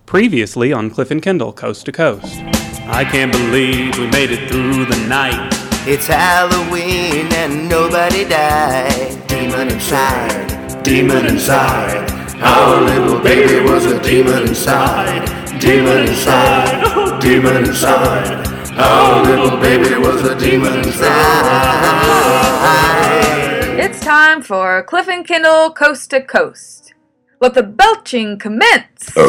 Previously on Cliff and Kendall, Coast to Coast. I can't believe we made it through the night. It's Halloween and nobody died. Demon inside, demon inside. Our little baby was a demon inside. Demon inside, demon inside. Our little baby was a demon inside. It's time for Cliff and Kendall, Coast to Coast. Let the belching commence! You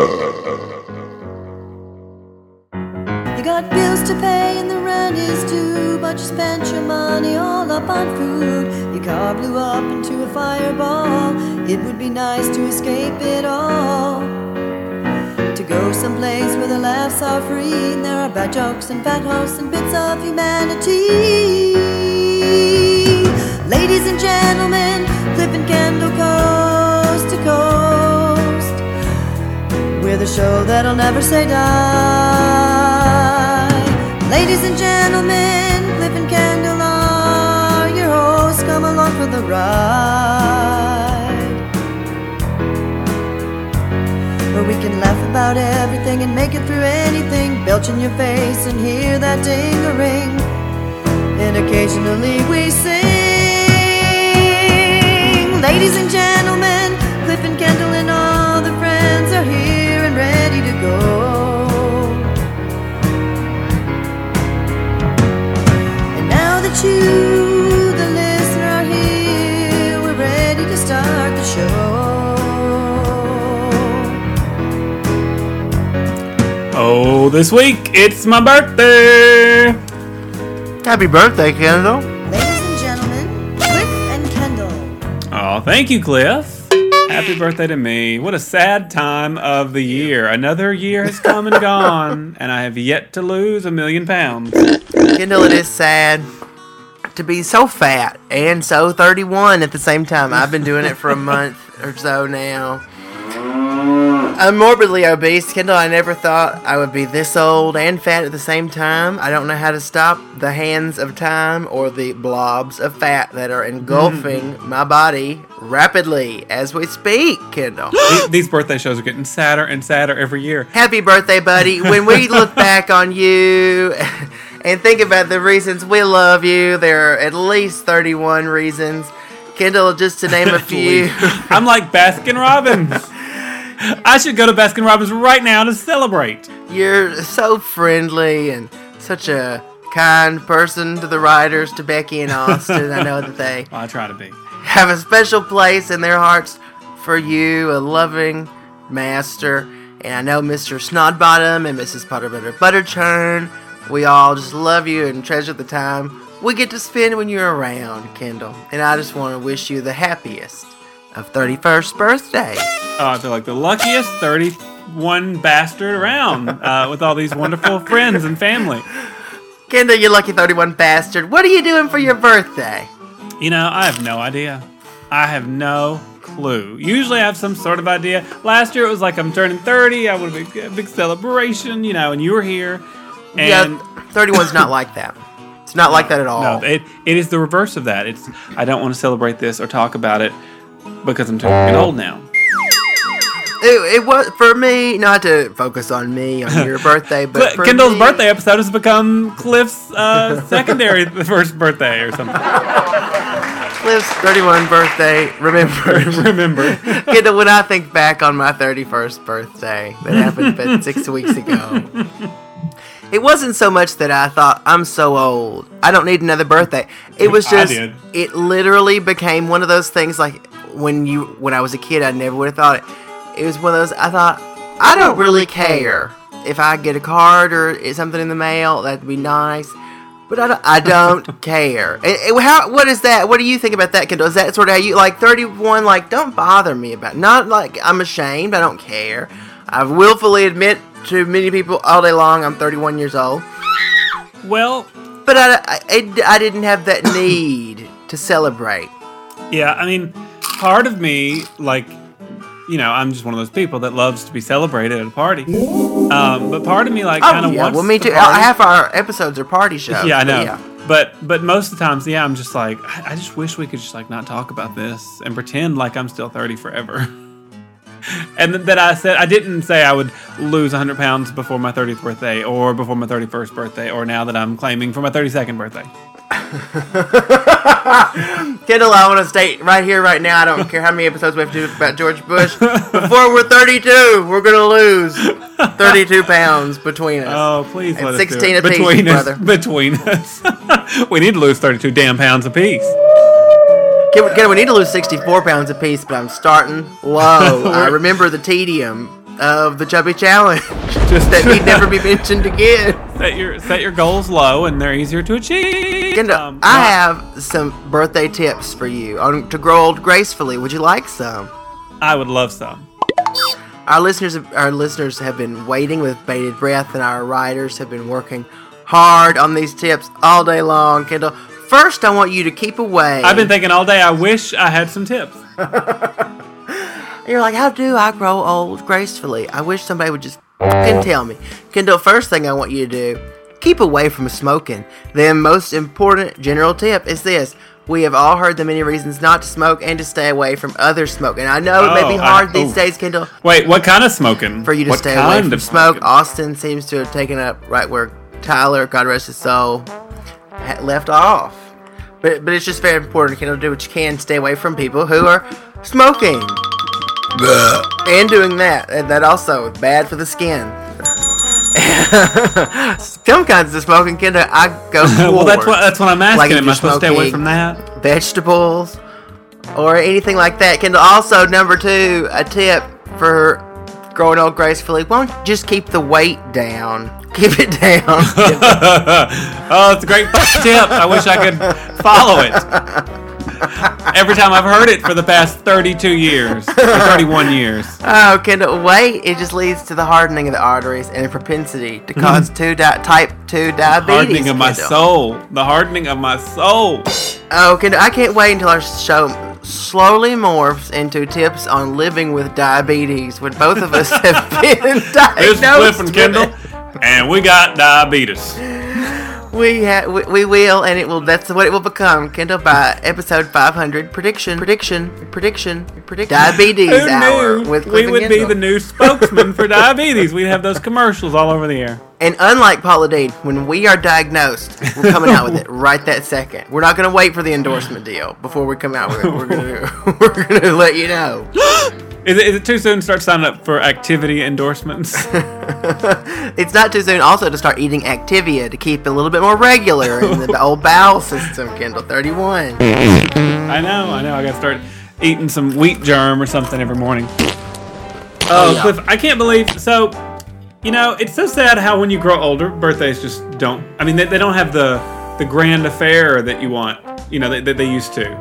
got bills to pay and the rent is due, but you spent your money all up on food. Your car blew up into a fireball. It would be nice to escape it all, to go someplace where the laughs are free and there are bad jokes and bad hosts and bits of humanity. Ladies and gentlemen, Cliff and Kendall, Coast to Coast. We're the show that'll never say die. Ladies and gentlemen, Cliff and Kendall are your hosts. Come along for the ride, where we can laugh about everything and make it through anything. Belch in your face and hear that ding-a-ring, and occasionally we sing. Ladies and gentlemen, Cliff and Kendall and all the friends are here and ready to go. And now that you, the listener, are here, we're ready to start the show. Oh, this week, it's my birthday! Happy birthday, Kendall. Ladies and gentlemen, Cliff and Kendall. Oh, thank you, Cliff. Happy birthday to me. What a sad time of the year. Another year has come and gone, and I have yet to lose 1,000,000 pounds. Kendall, it is sad to be so fat and so 31 at the same time. I've been doing it for a month or so now. I'm morbidly obese. Kendall, I never thought I would be this old and fat at the same time. I don't know how to stop the hands of time or the blobs of fat that are engulfing my body rapidly as we speak, Kendall. These birthday shows are getting sadder and sadder every year. Happy birthday, buddy. When we look back on you and think about the reasons we love you, there are at least 31 reasons. Kendall, just to name a few. I'm like Baskin Robbins. I should go to Baskin Robbins right now to celebrate. You're so friendly and such a kind person to the writers, to Becky and Austin. I know that they Well, I try to be. have a special place in their hearts for you, a loving master. And I know Mr. Snodbottom and Mrs. Butterchurn, we all just love you and treasure the time we get to spend when you're around, Kendall. And I just want to wish you the happiest of 31st birthday. Oh, I feel like the luckiest 31 bastard around with all these wonderful friends and family. Kendall, you lucky 31 bastard. What are you doing for your birthday? You know, I have no idea. I have no clue. Usually I have some sort of idea. Last year it was like I'm turning 30. I would have a big celebration, you know, and you were here. And Yeah, 31's not like that. It's not like that at all. No, it is the reverse of that. It's I don't want to celebrate this or talk about it because I'm turning old now. It was, for me, not to focus on me on your birthday, but for Kendall's me, birthday episode has become Cliff's secondary first birthday or something. Cliff's 31 birthday, remember. Kendall, when I think back on my 31st birthday that happened about 6 weeks ago, it wasn't so much that I thought, I'm so old, I don't need another birthday. It was just, it literally became one of those things like when I was a kid, I never would have thought it. It was one of those, I thought, I don't really care if I get a card or something in the mail, that'd be nice. But I don't care. What is that? What do you think about that, Kendall? Is that sort of how you, like 31, like, don't bother me about it. Not like I'm ashamed, I don't care. I willfully admit to many people all day long I'm 31 years old. Well, but I didn't have that need to celebrate. Yeah, I mean, part of me, like, you know, I'm just one of those people that loves to be celebrated at a party. But part of me, like, kind of wants. Well, me too. Party. Half our episodes are party shows. Yeah, I know. Yeah. But most of the times, yeah, I'm just like, I just wish we could just like not talk about this and pretend like I'm still 30 forever. And that I said, I didn't say I would lose 100 pounds before my 30th birthday or before my 31st birthday or now that I'm claiming for my 32nd birthday. Kendall, I want to state right here, right now, I don't care how many episodes we have to do about George Bush. Before we're 32, we're going to lose 32 pounds between us. Oh, please And let us 16 do it. apiece, Between us, brother. Between us. We need to lose 32 damn pounds apiece. Kendall, we need to lose 64 pounds apiece, but I'm starting low. I remember the tedium of the Chubby Challenge. Just that we'd never be mentioned again. Set your goals low, and they're easier to achieve. Kendall, I have some birthday tips for you on to grow old gracefully. Would you like some? I would love some. Our listeners have been waiting with bated breath, and our writers have been working hard on these tips all day long. Kendall, first, I want you to keep away. I've been thinking all day, I wish I had some tips. You're like, how do I grow old gracefully? I wish somebody would just fucking tell me. Kendall, first thing I want you to do, keep away from smoking. The most important general tip is this. We have all heard the many reasons not to smoke and to stay away from other smoke. And I know it may be hard these days, Kendall. Wait, what kind of smoking? For you to stay away from smoke. Austin seems to have taken up right where Tyler, God rest his soul, left off. But it's just very important, Kendall, to do what you can. Stay away from people who are smoking. And doing that. And that also is bad for the skin. Some kinds of smoking, Kendall, I go well, that's what I'm asking. Like am I supposed to stay away from that? Vegetables or anything like that. Kendall, also, number 2, a tip for growing old gracefully. Won't just keep the weight down. Keep it down. Oh, it's a great tip. I wish I could follow it. Every time I've heard it for the past 32 years, or 31 years. Oh, Kendall, weight, it just leads to the hardening of the arteries and a propensity to cause type 2 diabetes. Hardening of my soul. The hardening of my soul. Oh, Kendall, I can't wait until our show slowly morphs into tips on living with diabetes when both of us have been diagnosed. This is Cliff and Kendall, and we got diabetes. We will, and it will. That's what it will become, Kendall. By episode 500, prediction. Diabetes Who hour knew with Cliff we and would Kendall. be the new spokesman for diabetes. We'd have those commercials all over the air. And unlike Paula Deen, when we are diagnosed, we're coming out with it right that second. We're not going to wait for the endorsement deal before we come out with it. We're gonna let you know. Is it too soon to start signing up for activity endorsements? It's not too soon also to start eating Activia to keep it a little bit more regular in the old bowel system, Kendall. 31. I know. I got to start eating some wheat germ or something every morning. Oh, yeah. Cliff, I can't believe... So, it's so sad how when you grow older, birthdays just don't... I mean, they don't have the grand affair that you want, that they used to.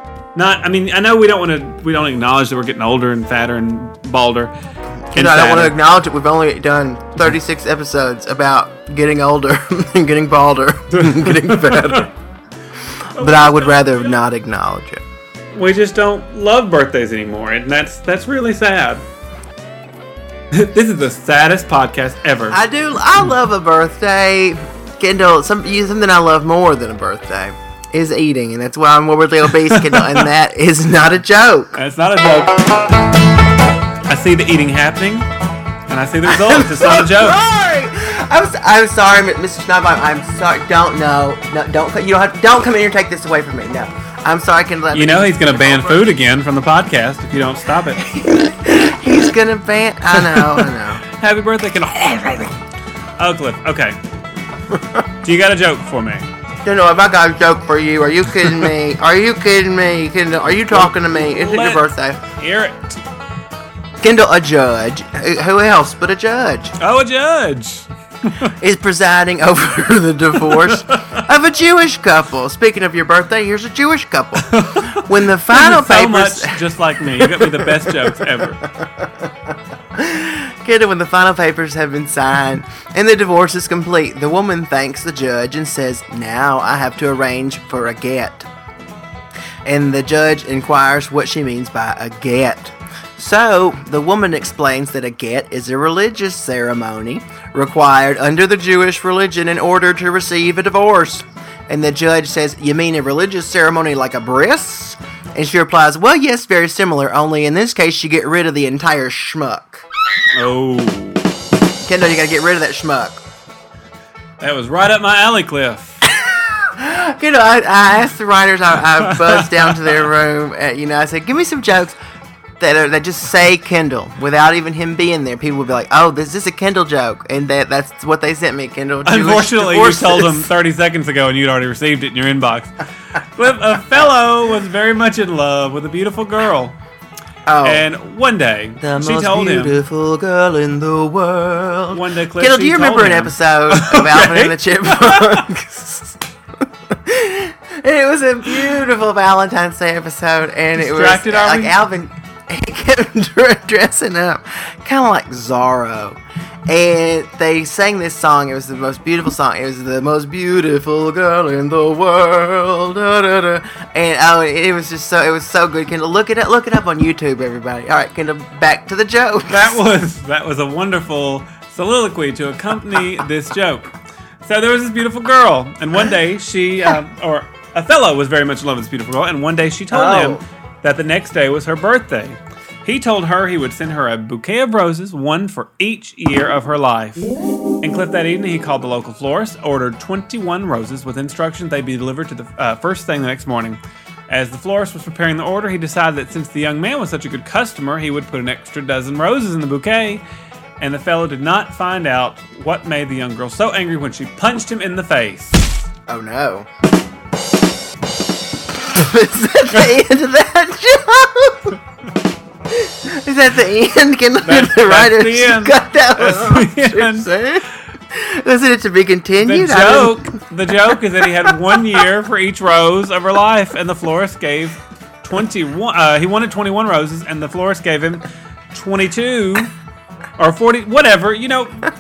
I know we don't acknowledge that we're getting older and fatter and balder. I don't want to acknowledge it. We've only done 36 episodes about getting older and getting balder and getting fatter. But I would rather not acknowledge it. We just don't love birthdays anymore, and that's really sad. This is the saddest podcast ever. I love a birthday. Kendall, something I love more than a birthday is eating, and that's why I'm morbidly obese, Kendall, and that is not a joke. That's not a joke. I see the eating happening, and I see the results. It's not a joke. I'm sorry, Mr. Schnabbaum. I'm sorry. Don't come in here and take this away from me. No, I'm sorry. Kendall. He's going to ban food again from the podcast if you don't stop it. He's going to ban. I know. Happy birthday, Kendall. Oh, Cliff. Okay. Do you got a joke for me? Don't know if I got a joke for you. Are you kidding me? Kendall, are you talking to me? Is it your birthday? Hear it. Kendall, a judge. Who else but a judge? Oh, a judge. Is presiding over the divorce of a Jewish couple. Speaking of your birthday, here's a Jewish couple. When the final papers... So much just like me. You got me the best jokes ever. Kendall, when the final papers have been signed and the divorce is complete, the woman thanks the judge and says, "Now I have to arrange for a get." And the judge inquires what she means by a get. So, the woman explains that a get is a religious ceremony required under the Jewish religion in order to receive a divorce. And the judge says, "You mean a religious ceremony like a bris?" And she replies, well, yes, very similar, only in this case you get rid of the entire schmuck. Oh. Kendall, you gotta get rid of that schmuck. That was right up my alley, Cliff. Kendall, I asked the writers, I buzzed down to their room, I said, give me some jokes that just say Kendall without even him being there. People would be like, oh, this is a Kendall joke. And that's what they sent me, Kendall. Unfortunately, you told them 30 seconds ago and you'd already received it in your inbox. Cliff, a fellow was very much in love with a beautiful girl. Oh. And one day, she told him. The most beautiful girl in the world. One day, Cliff, Kendall, do you remember an episode of Alvin and the Chipmunks? And it was a beautiful Valentine's Day episode. And it was like Alvin, he kept dressing up kind of like Zorro. And they sang this song. It was the most beautiful song. It was the most beautiful girl in the world. Da, da, da. And it was just so good. Kendall, look it up on YouTube, everybody. All right, Kendall, back to the joke. That was a wonderful soliloquy to accompany this joke. So there was this beautiful girl, and one day she, or a fellow was very much in love with this beautiful girl, and one day she told him that the next day was her birthday. He told her he would send her a bouquet of roses, one for each year of her life. And Cliff, that evening, he called the local florist, ordered 21 roses with instructions they'd be delivered to the first thing the next morning. As the florist was preparing the order, he decided that since the young man was such a good customer, he would put an extra dozen roses in the bouquet. And the fellow did not find out what made the young girl so angry when she punched him in the face. Oh, no. Is that the end of that joke? Is that the end? Can the writer cut that one? Wasn't it to be continued? The joke is that he had 1 year for each rose of her life, and the florist gave 21. He wanted 21 roses, and the florist gave him 22 or 40, whatever. Go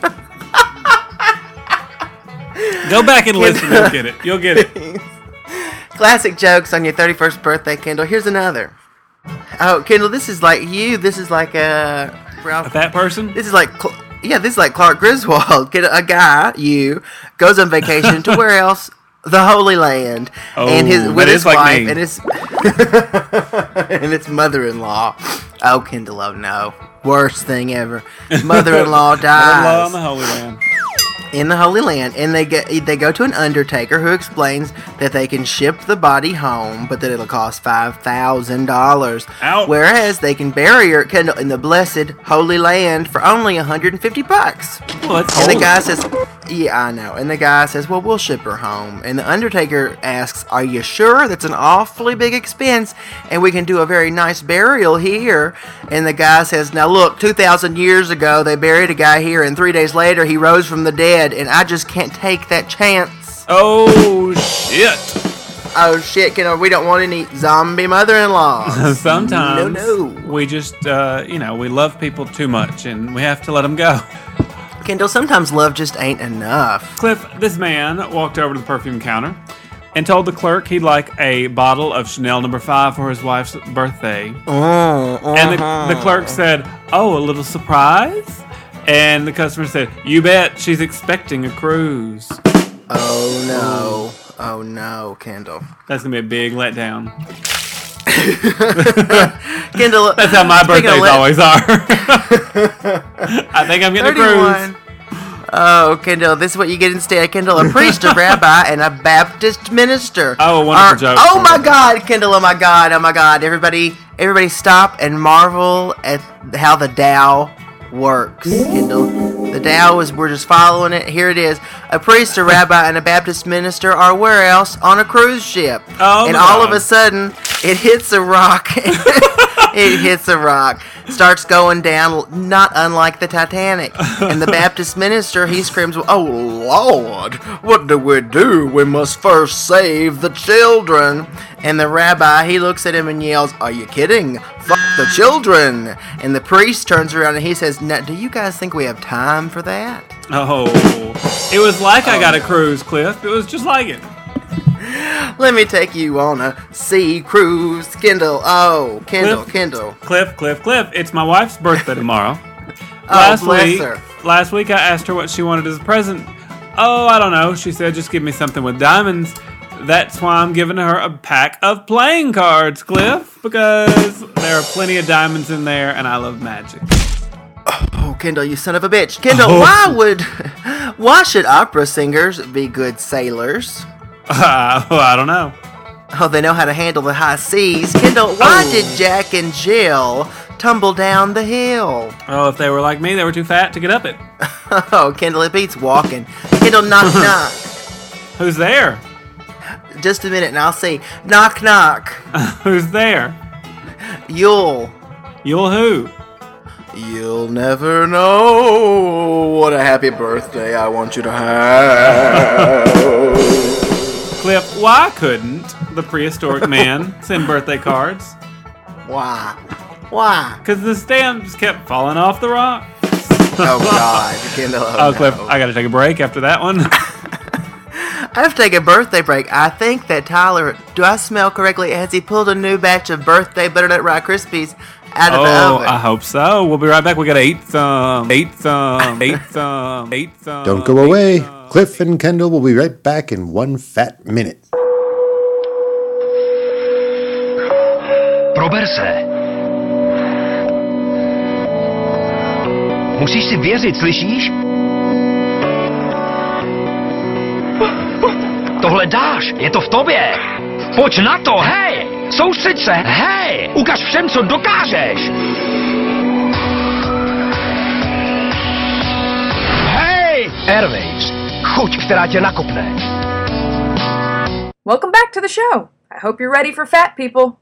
back and listen. You'll get it. Classic jokes on your 31st birthday, Kendall. Here's another. Oh, Kendall, this is like you. This is like a fat person. This is like Clark Griswold. A guy, goes on vacation to where else? The Holy Land. Oh, and his wife like and his and his mother-in-law. Oh, Kendall, oh no, worst thing ever. Mother-in-law dies. Mother-in-law in the Holy Land. In the Holy Land, and they go to an undertaker who explains that they can ship the body home, but that it'll cost $5,000. Whereas they can bury her in the blessed Holy Land for only $150. Well, that's and the guy says, "Yeah, I know." And the guy says, "Well, we'll ship her home." And the undertaker asks, "Are you sure? That's an awfully big expense, and we can do a very nice burial here." And the guy says, "Now look, 2,000 years ago they buried a guy here, and 3 days later he rose from the dead, and I just can't take that chance." Oh shit! Oh shit! We don't want any zombie mother-in-laws. Sometimes, no. We just, we love people too much, and we have to let them go. Kendall, sometimes love just ain't enough. Cliff, this man walked over to the perfume counter and told the clerk he'd like a bottle of Chanel No. 5 for his wife's birthday. And the clerk said, "Oh, a little surprise?" And the customer said, "You bet, she's expecting a cruise." Oh no. Oh no, Kendall. That's going to be a big letdown. Kendall, that's how my birthdays always are. I think I'm getting 31. A cruise. Oh, Kendall, this is what you get instead. Kendall, a priest, a rabbi, and a Baptist minister. Oh, a wonderful joke. Oh my God, Kendall, oh my God. Everybody stop and marvel at how the Tao works, Kendall. The Tao we're just following it. Here it is. A priest, a rabbi, and a Baptist minister are where else? On a cruise ship. Oh, and all of a sudden, it hits a rock. It hits a rock. Starts going down, not unlike the Titanic. And the Baptist minister, he screams, "Oh, Lord, what do? We must first save the children." And the rabbi, he looks at him and yells, "Are you kidding? Fuck the children." And the priest turns around and he says, "Now, do you guys think we have time for that?" Oh, it was like I got a cruise, Cliff. It was just like it. Let me take you on a sea cruise, Kendall. Oh, Kendall. Cliff. It's my wife's birthday tomorrow. Bless her. Last week I asked her what she wanted as a present. Oh, I don't know. She said, just give me something with diamonds. That's why I'm giving her a pack of playing cards, Cliff, because there are plenty of diamonds in there, and I love magic. Oh, Kendall, you son of a bitch. Kendall, why should opera singers be good sailors? I don't know. Oh, they know how to handle the high seas. Kendall, why did Jack and Jill tumble down the hill? Oh, if they were like me, they were too fat to get up it. Oh, Kendall, it beats walking. Kendall, knock, knock. Who's there? Just a minute and I'll see. Knock, knock. Who's there? You'll who? You'll never know what a happy birthday I want you to have. Cliff, why couldn't the prehistoric man send birthday cards? Why? Because the stamps kept falling off the rock. Oh, God. Kendall, no. Cliff, I gotta take a break after that one. I have to take a birthday break. I think that Tyler, do I smell correctly? Has he pulled a new batch of birthday butternut Rice Krispies out of the oven? I hope so. We'll be right back. We gotta eat some. Don't go away. Cliff and Kendall will be right back in one fat minute. Prober se. Musíš si věřit, slyšíš? Tohle dáš, je to v tobě. Pojď na to, hej! Soustřeď se, hej! Ukaž všem, co dokážeš! Hej! Airwaves, chuť, která tě nakopne. Welcome back to the show. I hope you're ready for fat people.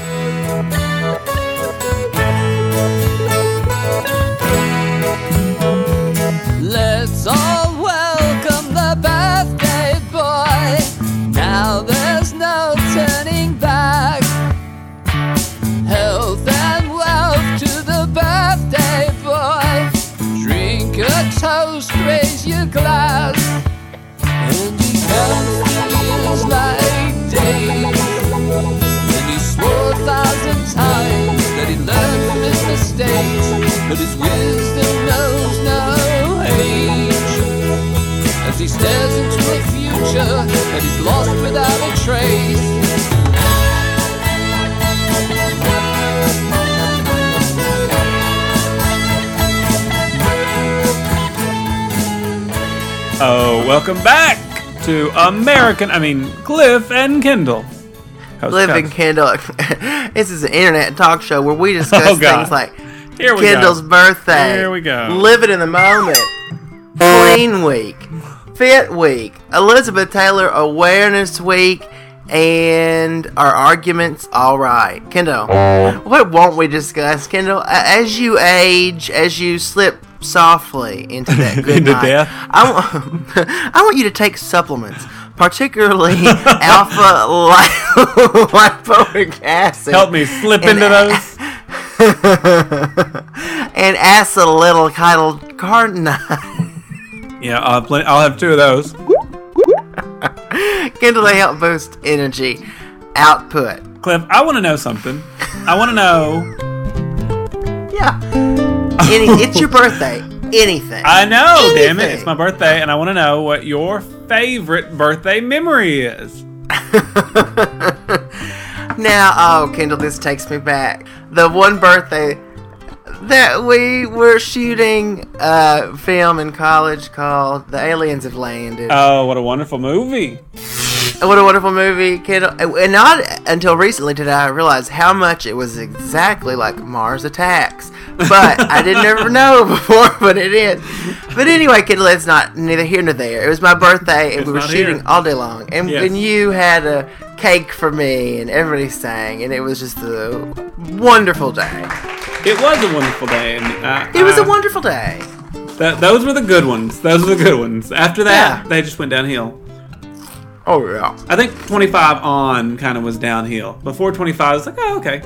Let's all welcome the birthday boy. Now there's no turning back. Health and wealth to the birthday boy. Drink a toast, raise your glass. And he counts the years like days. And he swore 1,000 times that he learned from his mistakes, but his wisdom knows no age. As he stares into a future that he's lost without a trace. Oh, welcome back to Cliff and Kendall. Cliff and Kendall. This is an internet talk show where we discuss things like Kendall's birthday. Here we go. Living in the moment. Clean week. Fit week. Elizabeth Taylor Awareness Week. And our arguments. All right. Kendall, what won't we discuss? Kendall, as you age, as you slip softly into that good into night, death. I want you to take supplements, particularly alpha lipoic acid. Help me slip into those. And acetylcarnitine. Yeah, I'll have 2 of those. Kendall, they help boost energy output. Cliff, I want to know something. I want to know. Yeah. It's your birthday. Anything. I know, damn it. It's my birthday, and I want to know what your favorite birthday memory is. Now, Kendall, this takes me back. The one birthday that we were shooting a film in college called The Aliens Have Landed. Oh, what a wonderful movie. What a wonderful movie, Kendall. And not until recently did I realize how much it was exactly like Mars Attacks. But I didn't ever know before, but it is. But anyway, Kendall, it's neither here nor there. It was my birthday, and we were shooting all day long. And when you had a cake for me, and everybody sang, and it was just a wonderful day. It was a wonderful day. And it was a wonderful day. Those were the good ones. After that, they just went downhill. Oh, yeah. I think 25 on kind of was downhill. Before 25, I was like, oh, okay.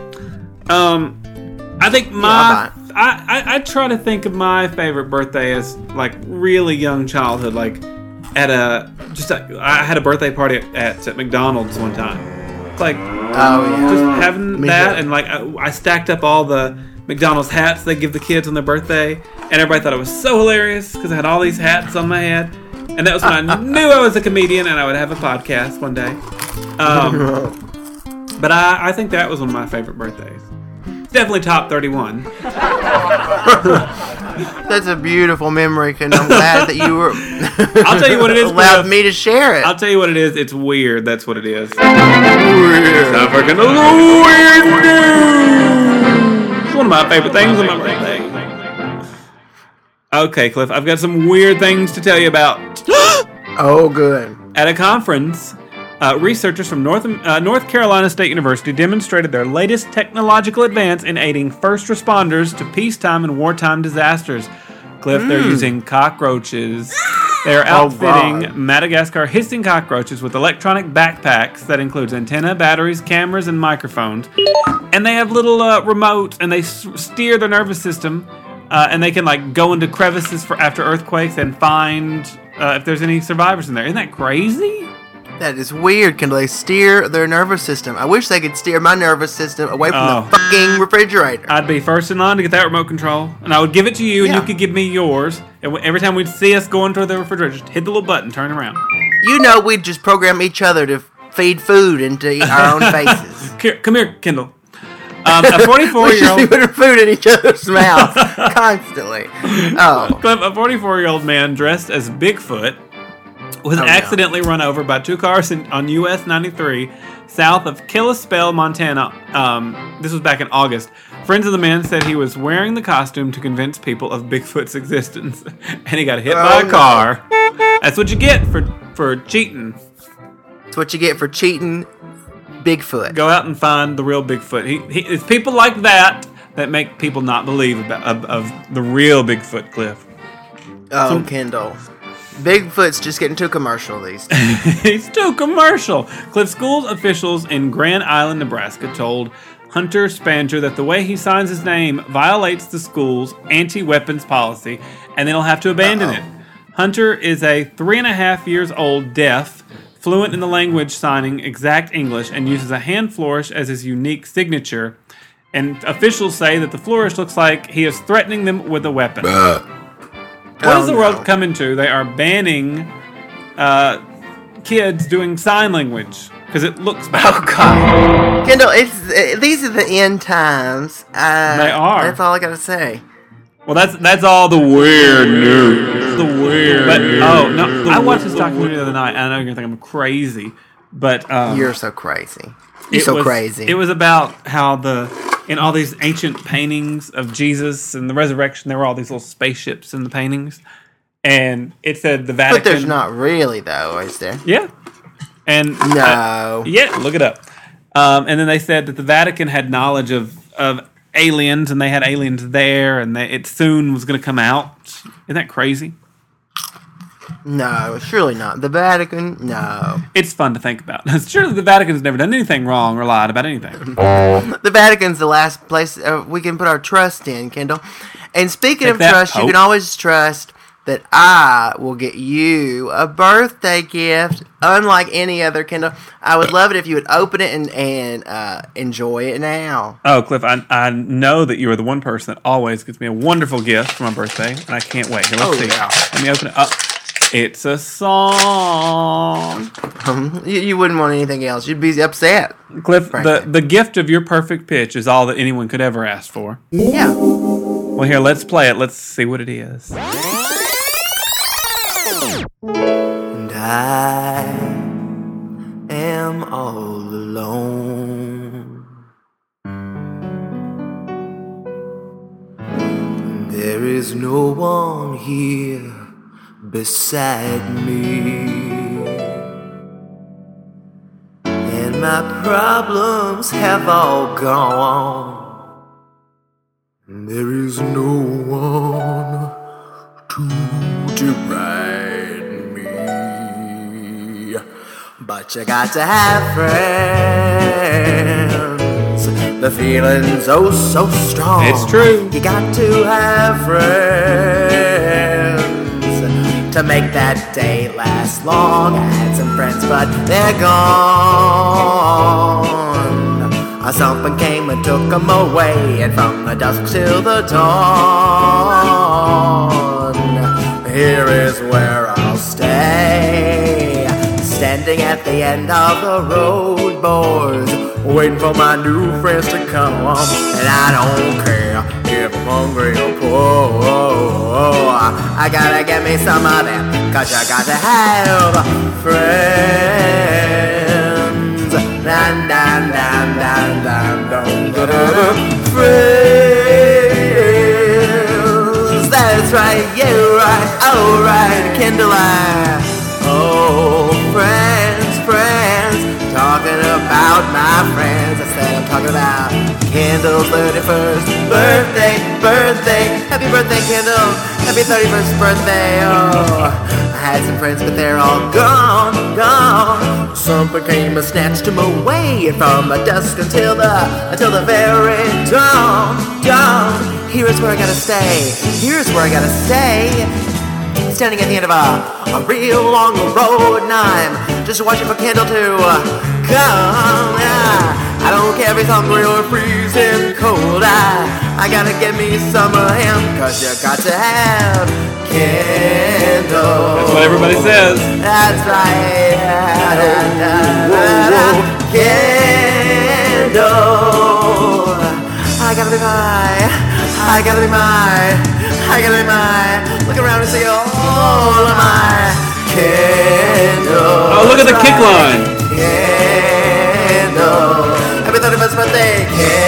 I think I try to think of my favorite birthday as like really young childhood. Like I had a birthday party at McDonald's one time. Like, just having that, and like I stacked up all the McDonald's hats they give the kids on their birthday, and everybody thought it was so hilarious because I had all these hats on my head. And that was when I knew I was a comedian and I would have a podcast one day. But I think that was one of my favorite birthdays. Definitely top 31. That's a beautiful memory, and I'm glad that you were. I'll tell you what it is. Allowed me to share it. I'll tell you what it is. It's weird. That's what it is. Weird. Time for weird news. It's one of my favorite things on my birthday. Okay, Cliff, I've got some weird things to tell you about. Oh, good. At a conference, researchers from North Carolina State University demonstrated their latest technological advance in aiding first responders to peacetime and wartime disasters. Cliff, they're using cockroaches. They're outfitting Madagascar hissing cockroaches with electronic backpacks that includes antenna, batteries, cameras, and microphones. And they have little remotes, and they steer their nervous system. And they can go into crevices after earthquakes and find if there's any survivors in there. Isn't that crazy? That is weird. Can they steer their nervous system? I wish they could steer my nervous system away from the fucking refrigerator. I'd be first in line to get that remote control, and I would give it to you, and you could give me yours. And every time we'd see us going toward the refrigerator, just hit the little button, turn around. You know, we'd just program each other to feed food into our own faces. Come here, Kendall. A 44-year-old. We put food in each other's mouths constantly. Oh. A 44-year-old man dressed as Bigfoot was accidentally run over by two cars on US 93 south of Kalispell, Montana. This was back in August. Friends of the man said he was wearing the costume to convince people of Bigfoot's existence, and he got hit by a car. That's what you get for cheating. That's what you get for cheating Bigfoot. Go out and find the real Bigfoot. It's people like that make people not believe of the real Bigfoot, Cliff. Oh, Kendall. Bigfoot's just getting too commercial these days. It's too commercial. Cliff, school officials in Grand Island, Nebraska told Hunter Spanger that the way he signs his name violates the school's anti-weapons policy, and they'll have to abandon it. Hunter is a 3.5 years old deaf, fluent in the language, signing exact English, and uses a hand flourish as his unique signature. And officials say that the flourish looks like he is threatening them with a weapon. What does the world come into? They are banning kids doing sign language because it looks bad. Oh, God. Kendall, these are the end times. They are. That's all I got to say. Well, that's all the weird news. The weird. But no, I watched this documentary the other night, and I know you're gonna think I'm crazy, but you're so crazy. You're so crazy. It was about how in all these ancient paintings of Jesus and the resurrection, there were all these little spaceships in the paintings, and it said the Vatican. But there's not really, though, is there? Yeah. And no. Yeah, look it up. And then they said that the Vatican had knowledge of aliens, and they had aliens there, and it soon was going to come out. Isn't that crazy? No, surely not. The Vatican, no. It's fun to think about. Surely the Vatican's never done anything wrong or lied about anything. The Vatican's the last place we can put our trust in, Kendall. And speaking of trust, you can always trust that I will get you a birthday gift, unlike any other, Kendall. I would love it if you would open it and enjoy it now. Oh, Cliff, I know that you are the one person that always gets me a wonderful gift for my birthday, and I can't wait. Here, let's see. Yeah. Let me open it up. It's a song. You wouldn't want anything else. You'd be upset. Cliff, the gift of your perfect pitch is all that anyone could ever ask for. Yeah. Well, here, let's play it. Let's see what it is. And I am all alone. There is no one here beside me, and my problems have all gone. There is no one to deride me, but you got to have friends. The feeling's oh so strong. It's true. You got to have friends to make that day last long. I had some friends, but they're gone. Something came and took them away, and from the dusk till the dawn, here is where I'll stay. sitting at the end of the road, boys, waiting for my new friends to come. And I don't care if I'm hungry or poor. I gotta get me some of them, 'cause you got to have friends. Dun, dun, dun, dun, dun, dun, dun, dun. Friends. That's right, you're right, alright, Kendall. Oh, friends, talking about my friends. I said I'm talking about Kendall's 31st birthday. Happy birthday, Kendall. Happy 31st birthday. Oh, I had some friends, but they're all gone. Something came and snatched them away from the dusk until the very dawn. Here's where I gotta stay. Standing at the end of a real long road, and I'm just watching for Kendall to come. I don't care if he's hungry or freezing cold. I gotta get me some of him, 'cause you got to have Kendall. That's what everybody says. That's right. Kendall. I gotta be mine. Look around and see all of my Kendall. Oh, look at the kick line. Kendall. Happy 31st birthday,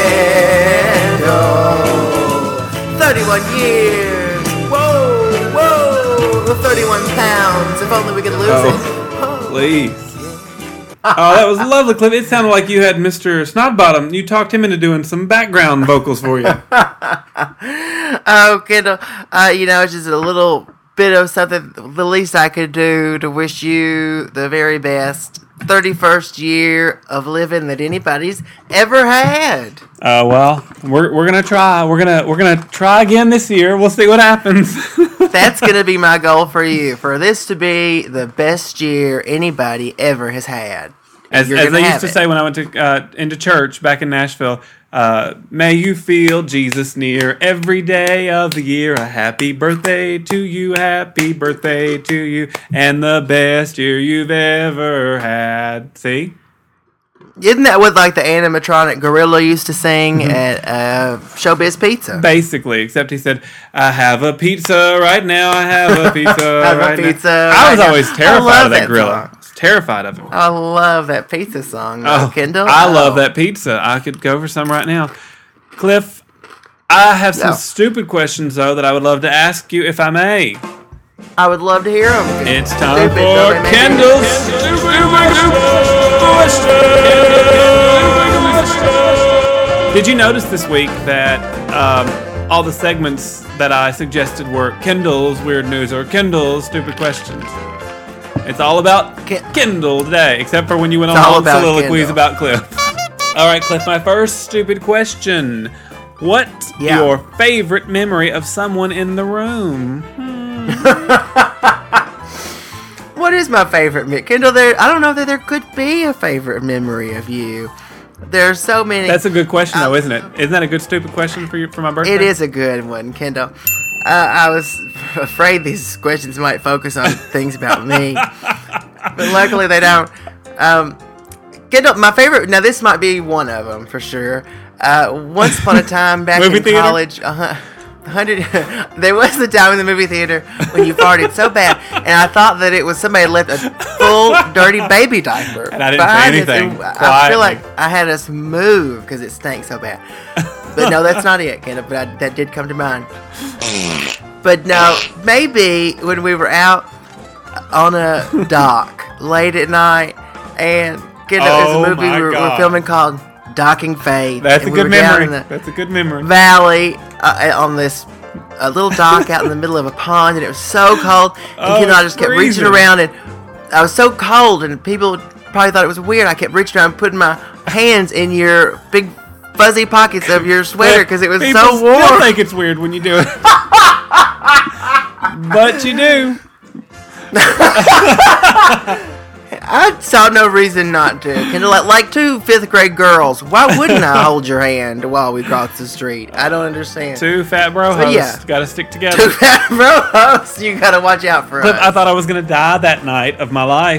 Kendall. 31 years. Whoa. 31 pounds. If only we could lose it. Please. Oh, that was lovely, Cliff. It sounded like you had Mr. Snodbottom. You talked him into doing some background vocals for you. Oh, Kendall. It's just a little bit of something, the least I could do to wish you the very best 31st year of living that anybody's ever had. Well, we're gonna try. We're gonna try again this year. We'll see what happens. That's gonna be my goal for you, for this to be the best year anybody ever has had. As they used to say when I went to into church back in Nashville, may you feel Jesus near every day of the year. A happy birthday to you, and the best year you've ever had. See? Isn't that what like the animatronic gorilla used to sing at Showbiz Pizza? Basically, except he said, "I have a pizza right now. I have a pizza right now." I was always terrified of that gorilla. Terrified of him. I love that pizza song, Kendall. I love that pizza. I could go for some right now. Cliff, I have some stupid questions, though, that I would love to ask you, if I may. I would love to hear them. It's time for Kendall's Stupid Question. Did you notice this week that all the segments that I suggested were Kendall's Weird News or Kendall's Stupid Questions? It's all about Kendall today, except for when you went on all soliloquies about Cliff. All right, Cliff, my first stupid question. What's your favorite memory of someone in the room? What is my favorite Kendall? I don't know that there could be a favorite memory of you. There's so many. That's a good question, though, isn't it? Isn't that a good stupid question for my birthday? It is a good one, Kendall. I was afraid these questions might focus on things about me, but luckily they don't. Kendall, my favorite. Now this might be one of them for sure. Once upon a time back in college, there was a time in the movie theater when you farted so bad, and I thought that it was somebody left a full dirty baby diaper. And I didn't say anything. I feel like I had us move because it stank so bad. But no, that's not it, Kendall. But that did come to mind. But no, maybe when we were out on a dock late at night, and Kendall, there's a movie we were filming called Docking Faith. That's a good memory. That's a good memory. Valley on this little dock out in the middle of a pond, and it was so cold. And Kendall, I just kept reaching around, and I was so cold, and people probably thought it was weird. I kept reaching around, putting my hands in your big fuzzy pockets of your sweater because it was so warm. People still think it's weird when you do it. But you do. I saw no reason not to. Kendall, like two 5th grade girls, why wouldn't I hold your hand while we cross the street? I don't understand. Two fat bro hosts. yeah. Got to stick together. Two fat bro hosts, you gotta watch out for us. I thought I was going to die that night of my life.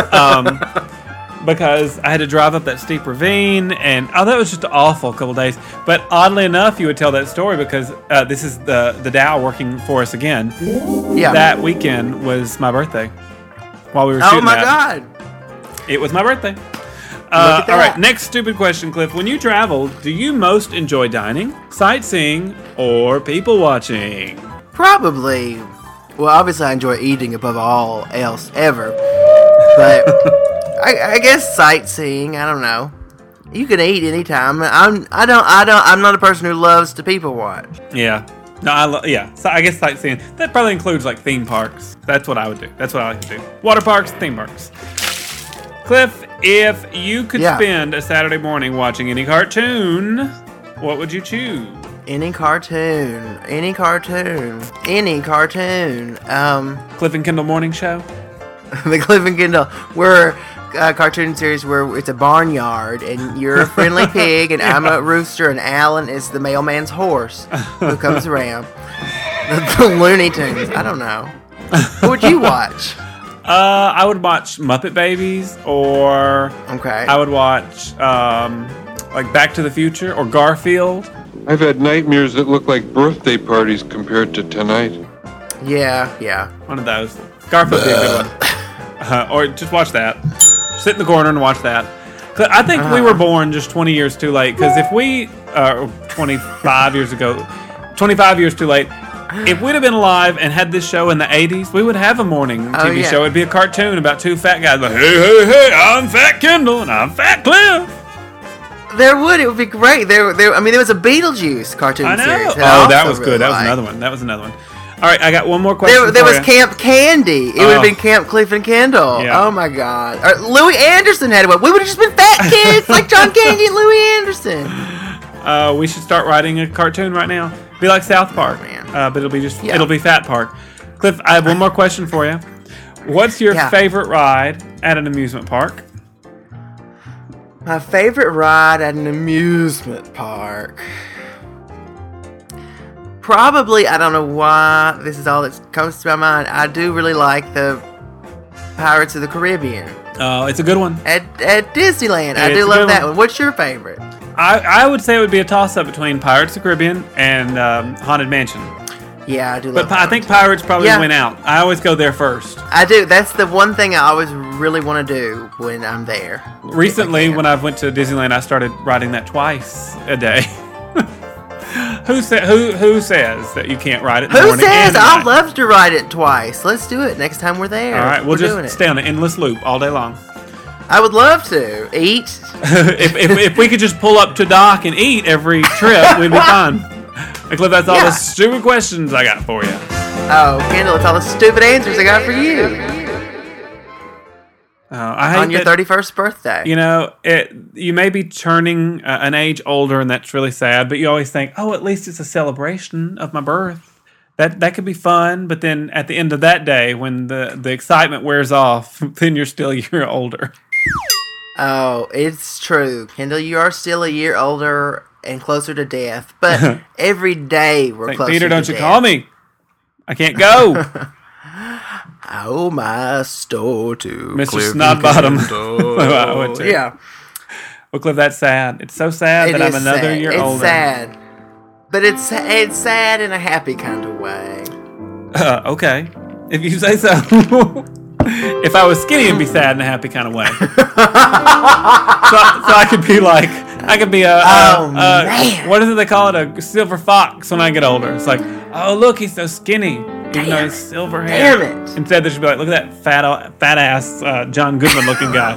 Because I had to drive up that steep ravine, and that was just an awful couple days. But oddly enough, you would tell that story because this is the Dow working for us again. Yeah. That weekend was my birthday. While we were shooting Oh my that. God. It was my birthday. at All right, that. next stupid question, Cliff. When you travel, do you most enjoy dining, sightseeing, or people watching? Probably. Well, obviously I enjoy eating above all else ever. But I guess sightseeing, I don't know. You can eat anytime. I'm not a person who loves to people watch. Yeah. No, so I guess sightseeing. That probably includes like theme parks. That's what I would do. That's what I like to do. Water parks, theme parks. Cliff, if you could spend a Saturday morning watching any cartoon, what would you choose? Any cartoon. Cliff and Kendall Morning Show? The Cliff and Kendall. We're a cartoon series where it's a barnyard and you're a friendly pig and I'm a rooster and Alan is the mailman's horse who comes around. The Looney Tunes. I don't know. What would you watch? I would watch Muppet Babies, or I would watch like Back to the Future or Garfield. I've had nightmares that look like birthday parties compared to tonight. Yeah. One of those. Garfield would be a good one. Or just watch that. Sit in the corner and watch that. I think we were born just 20 years too late. Because if we, 25 years too late, if we'd have been alive and had this show in the 80s, we would have a morning TV show. It'd be a cartoon about two fat guys like, hey, I'm Fat Kendall and I'm Fat Cliff. It would be great. There was a Beetlejuice cartoon series. That was good. That was another one. All right, I got one more question. There was Camp Candy. It would have been Camp Cliff and Kendall. Yeah. Oh my God. Louis Anderson had one. We would have just been fat kids like John Candy and Louis Anderson. We should start writing a cartoon right now. Be like South Park, but it'll be it'll be Fat Park. Cliff, I have one more question for you. What's your favorite ride at an amusement park? My favorite ride at an amusement park. Probably, I don't know why this is all that comes to my mind. I do really like the Pirates of the Caribbean. Oh, it's a good one. At Disneyland. I do love that one. What's your favorite? I would say it would be a toss-up between Pirates of the Caribbean and Haunted Mansion. Yeah, I do love But I think Pirates probably went out. I always go there first. I do. That's the one thing I always really want to do when I'm there. Recently, when I went to Disneyland, I started riding that twice a day. Who says that you can't ride it in the morning? Who says? I'd love to ride it twice. Let's do it next time we're there. All right, we'll just stay on an endless loop all day long. I would love to eat. if we could just pull up to dock and eat every trip, we'd be fine. Cliff, that's all the stupid questions I got for you. Oh, Kendall, it's all the stupid answers I got for you. On your 31st birthday. You know, you may be turning an age older, and that's really sad, but you always think, oh, at least it's a celebration of my birth. That could be fun, but then at the end of that day, when the excitement wears off, then you're still a year older. Oh, it's true. Kendall, you are still a year older and closer to death, but every day we're closer Peter, to don't death. you call me. I can't go. Oh, my store to Mr. Snodbottom. Yeah. Well, Cliff, that's sad. It's so sad that I'm another year older. It's sad. But it's sad in a happy kind of way. Okay. If you say so. If I was skinny, it'd be sad in a happy kind of way. so I could be like, man. What is it they call it? A silver fox when I get older. It's like, oh, look, he's so skinny. Even though he's silver hair. Damn it. Instead, they should be like, look at that fat ass John Goodman looking guy.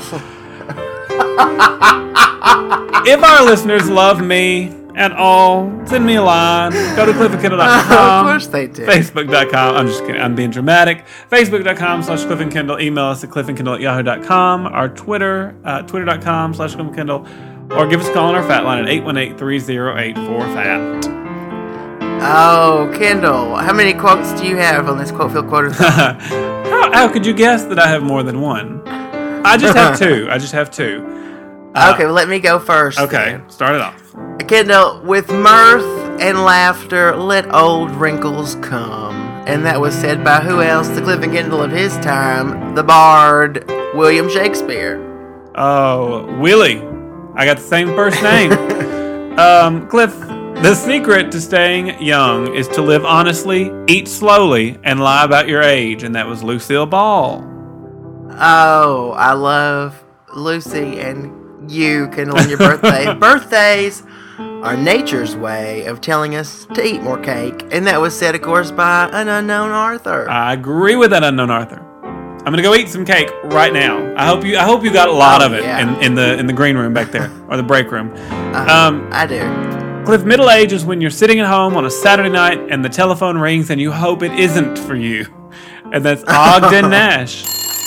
If our listeners love me at all, send me a line. Go to cliffandkendall.com. Of course they do. Facebook.com. I'm just kidding. I'm being dramatic. Facebook.com/cliffandkendall. Email us at cliffandkendall@yahoo.com. Our Twitter, twitter.com/cliffandkendall. Or give us a call on our fat line at 818-308-4FAT. Oh, Kendall, how many quotes do you have on this Quotefield Quote? How could you guess that I have more than one? I just have two. Okay, well, let me go first. Okay, then. start it off. Kendall, with mirth and laughter, let old wrinkles come. And that was said by who else? The Cliff and Kendall of his time, the bard, William Shakespeare. Oh, Willie. I got the same first name. Cliff, the secret to staying young is to live honestly, eat slowly, and lie about your age. And that was Lucille Ball. Oh, I love Lucy and you, Kendall, on your birthday. Birthdays are nature's way of telling us to eat more cake. And that was said, of course, by an unknown author. I agree with that unknown author. I'm gonna go eat some cake right now. I hope you got a lot of it in the green room back there or the break room. I do. Cliff, middle age is when you're sitting at home on a Saturday night and the telephone rings and you hope it isn't for you, and that's Ogden Nash.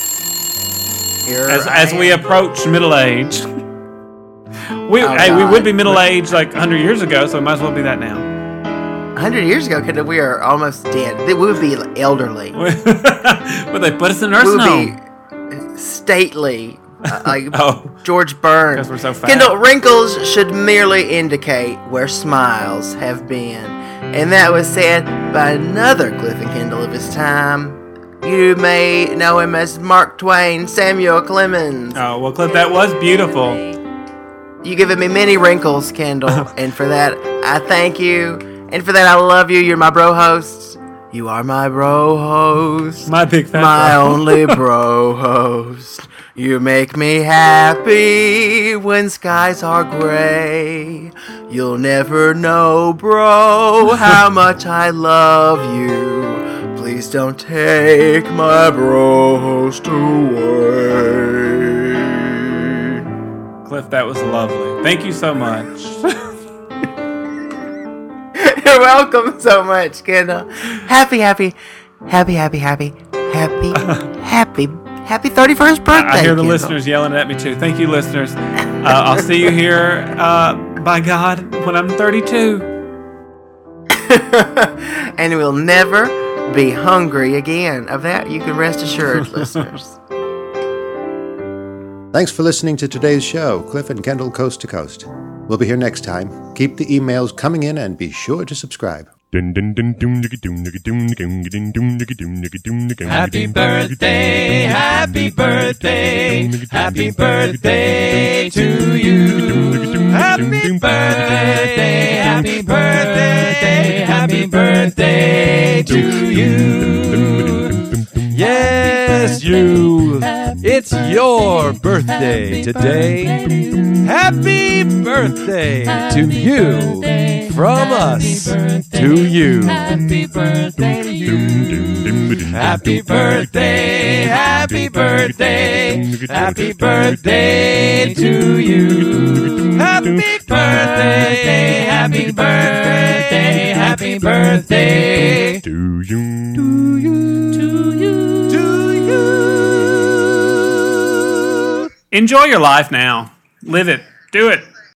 As we approach middle age, we would be middle aged like 100 years ago, so we might as well be that now. 100 years ago, Kendall, we are almost dead. We would be elderly. But they put us in nursing home. We would be stately, like George Burns. Because we're so fat. Kendall, wrinkles should merely indicate where smiles have been. And that was said by another Cliff and Kendall of his time. You may know him as Mark Twain, Samuel Clemens. Oh, well, Cliff, that was beautiful. You given me many wrinkles, Kendall, and for that, I thank you. And for that, I love you. You're my bro host. You are my bro host. My big fat My bro. only bro host. You make me happy when skies are gray. You'll never know, bro, how much I love you. Please don't take my bro host away. Cliff, that was lovely. Thank you so much. You're welcome so much, Kendall. Happy 31st birthday, I hear the Kendall. listeners yelling at me too. Thank you, listeners. I'll see you here, by God, when I'm 32. And we'll never be hungry again. Of that, you can rest assured, listeners. Thanks for listening to today's show, Cliff and Kendall Coast to Coast. We'll be here next time. Keep the emails coming in and be sure to subscribe. Happy birthday, happy birthday, happy birthday to you. Happy birthday, happy birthday, happy birthday to you. Yes, you. It's your birthday today. Happy birthday to you. From us to you. Happy birthday to you. Happy birthday, happy birthday, happy birthday to you. Happy birthday, happy birthday, happy birthday to you. To you. To you. To you. Enjoy your life now. Live it. Do it.